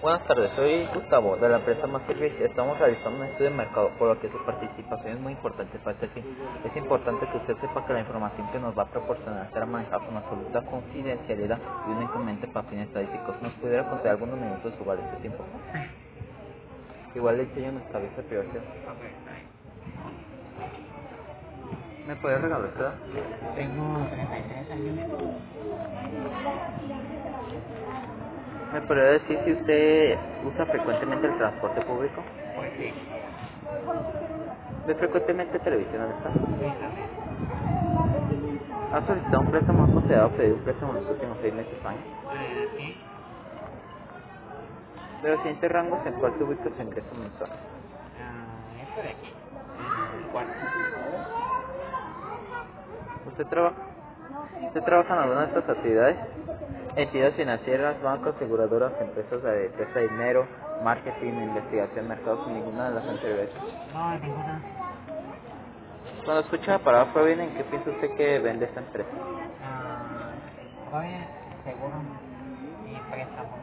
Buenas tardes, soy Gustavo de la empresa Más Servicio. Estamos realizando un estudio de mercado, por lo que su participación es muy importante para este fin. Es importante que usted sepa que la información que nos va a proporcionar será manejada con absoluta confidencialidad y únicamente para fines estadísticos. ¿Nos pudiera conceder algunos minutos de su valioso tiempo? Igual le enseño nuestra vista de privacidad. Ok, está bien. ¿Me puede regalar esta edad? Tengo 33 años. ¿Me podría decir si usted usa frecuentemente el transporte público? Pues sí, ¿Ve frecuentemente televisión al estar? sí también. ¿Ha solicitado un préstamo? ¿Ha considerado pedir un préstamo en los últimos 6 meses o años? Sí. De los siguientes rangos, ¿en cuál se ubica su ingreso mensual? Esto de aquí, en el cuarto. ¿Usted trabaja? ¿Usted trabaja en alguna de estas actividades? Entidades financieras, bancos, aseguradoras, empresas de presta de dinero, marketing, investigación, mercados, y ninguna de las anteriores. No, ninguna. Cuando escucha la palabra proviene, ¿en qué piensa usted que vende esta empresa? Proviene seguro y préstamos.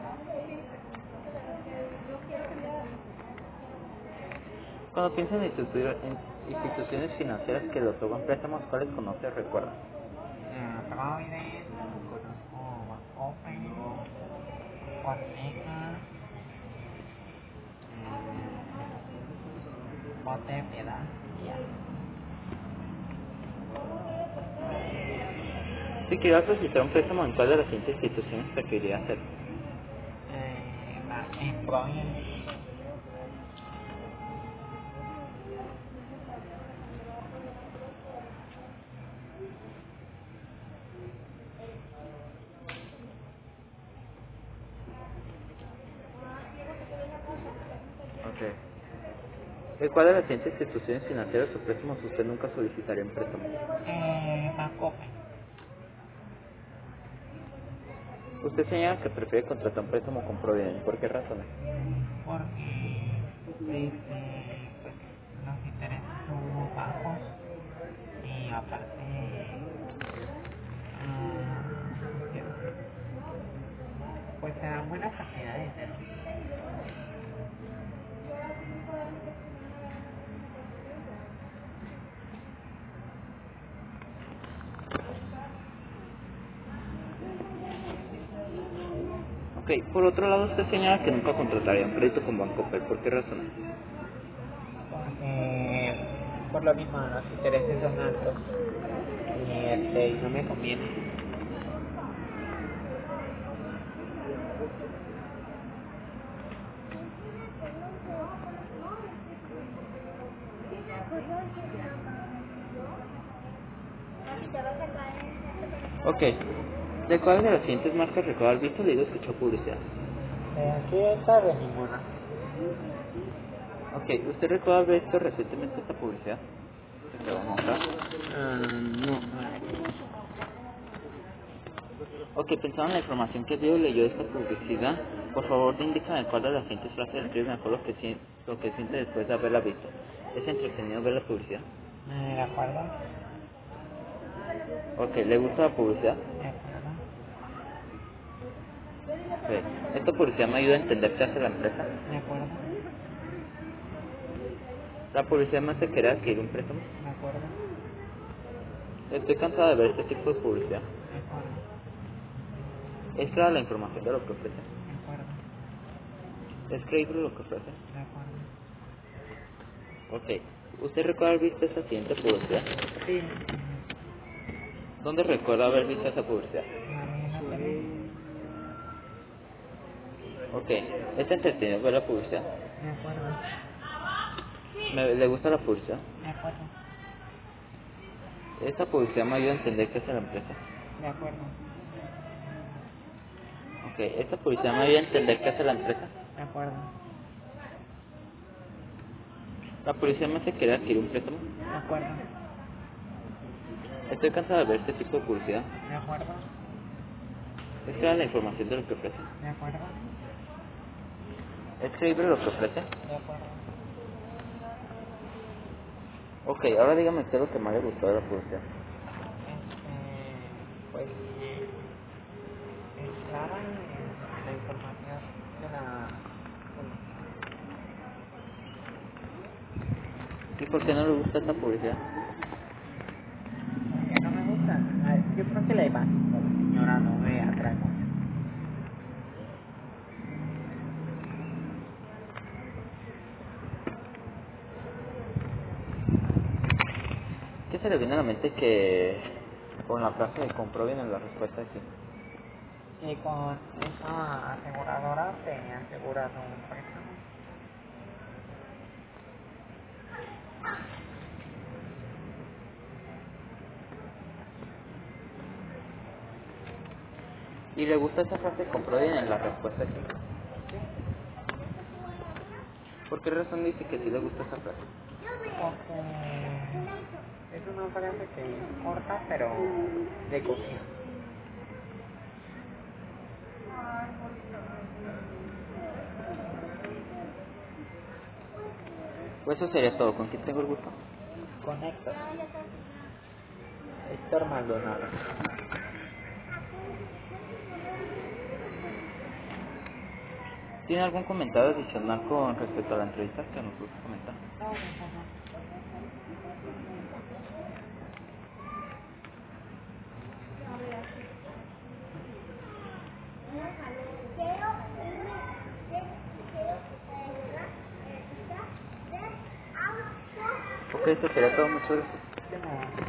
Cuando piensa en instituciones financieras que le otorgan préstamos, ¿cuáles conoce o recuerda? Provident, conozco Bancoppel, Forneca, Bote de Piedad y ya. Si quiere solicitar un préstamo, ¿en cuál de las siguientes instituciones preferiría hacerlo? En Provident, Ok. ¿En cuál de las siguientes instituciones financieras o préstamos usted nunca solicitaría un préstamo? Bancoppel, Usted señala que prefiere contratar un préstamo con Provident. ¿Por qué razones? porque pues los intereses son bajos y aparte ¿qué más? Pues se dan buena cantidad de dinero. Ok, por otro lado usted señala que nunca contrataría un crédito con Bancoppel. ¿Por qué razones? Porque por lo mismo los intereses son altos y no me conviene. Ok. ¿De cuál de las siguientes marcas recuerda haber visto, leído o escuchado publicidad? Aquí esta de ninguna. Ok, ¿usted recuerda haber visto recientemente esta publicidad? Que vamos a mostrar. No. Ok, pensando en la información que dio y leyó de esta publicidad, por favor indícame cuál de las siguientes frases describe mejor lo que siente después de haberla visto. ¿Es entretenido ver la publicidad? ¿De acuerdo? Ok, ¿le gusta la publicidad? ¿De acuerdo? Ok, ¿esta publicidad me ayuda a entender qué hace la empresa? ¿De acuerdo? ¿La publicidad me hace querer adquirir un préstamo? ¿De acuerdo? Estoy cansado de ver este tipo de publicidad. ¿De acuerdo? ¿Es clara la información de lo que ofrece? ¿De acuerdo? ¿Es creíble lo que ofrece? ¿De acuerdo? Ok, ¿usted recuerda haber visto esa siguiente publicidad? Sí. ¿Dónde recuerda haber visto esa publicidad? La vi en la tele. Ok, ¿es entretenido ver la publicidad? ¿De acuerdo? ¿Le gusta la publicidad? ¿De acuerdo? Esta publicidad me ayuda a entender qué hace la empresa. ¿De acuerdo? Ok, esta publicidad me ayuda a entender qué hace la empresa. ¿De acuerdo? La publicidad me hace querer adquirir un préstamo. ¿De acuerdo? Estoy cansado de ver este tipo de publicidad. ¿De acuerdo? ¿Es clara la información de lo que ofrece? ¿De acuerdo? ¿Es creíble lo que ofrece? ¿De acuerdo? Ok, ahora dígame qué es lo que más le gustó de la publicidad. Pues es clara en la información de la ¿Y por qué no le gusta esta publicidad? Que no me gusta. Yo creo que la imagen de la señora no me atrae mucho. ¿Qué se le viene a la mente que con la frase de compró bien en la respuesta de sí? Y con esa aseguradora te aseguras un préstamo. ¿Y le gusta esa frase compró bien en la respuesta de sí? Sí, ¿Por qué razón dice que sí le gusta esa frase? porque es una frase que es corta pero de confianza. Pues eso sería todo. ¿Con quién tengo el gusto? Con Héctor Maldonado. ¿Tiene algún comentario adicional con respecto a la entrevista que nos gusta comentar? No, mejor no. Ok, eso sería todo. Muchas gracias. De nada.